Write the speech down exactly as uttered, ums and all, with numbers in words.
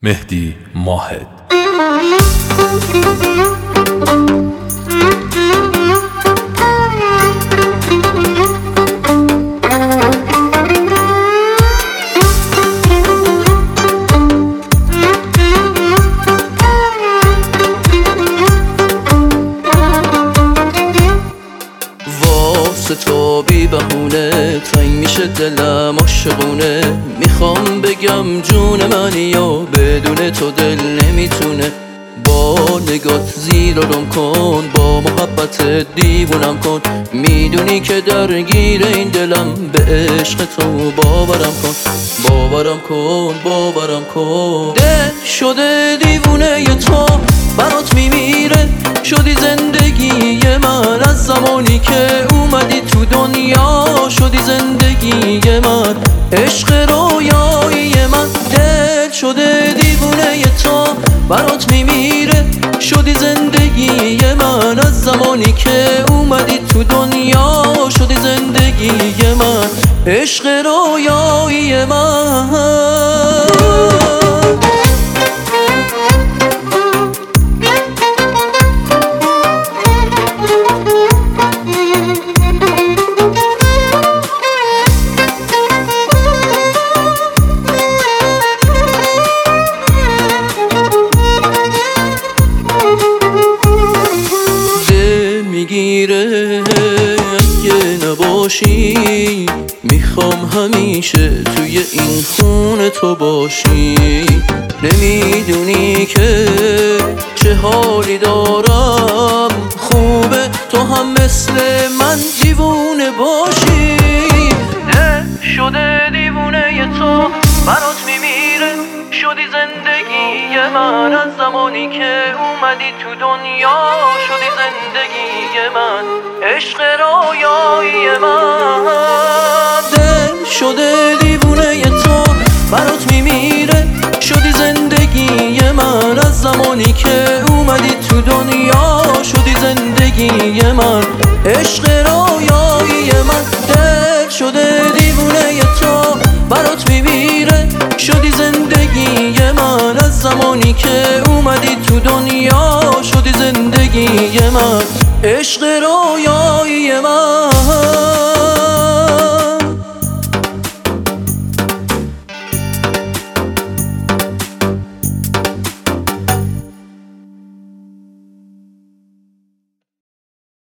مهدی ماهد. واسه تو بی بهونه تنگ میشه دلم عاشقونه، میخوام بگم جون منی یا بدون تو دل نمیتونه. با نگات زیر رم کن، با محبت دیوونم کن، میدونی که درگیر این دلم، به عشق تو باورم کن، باورم کن، باورم کن. دل شده دیوونه تو، برات میمیره، شدی زندگی من از زمانی که اومدی تو دنیا، شدی زندگی من، عشق رویایی من. دل شده دیوونه تو، برات میمیره، شدی زندگی من از زمانی که اومدی تو دنیا، شدی زندگی من، عشق رویایی من. میگیره اگه نباشی، میخوام همیشه توی این خونه تو باشی. نمیدونی که چه حالی دارم، خوبه تو هم مثل من دیوونه باشی. نه شده دیوونه تو، برات میمیره، شدی زندگی من از زمانی که اومدی تو دنیا، شدی زندگی من، عشق رویایی من. دل شده دیوونه تو، برات میمیره، شدی زندگی من از زمانی که اومدی تو دنیا، شدی زندگی من، عشق رویایی من. دل شده دیوونه تو، برات میمیره، شدی زندگی من از زمانی که اومدی تو دنیا، شدی زندگی من، عشق رویایی من.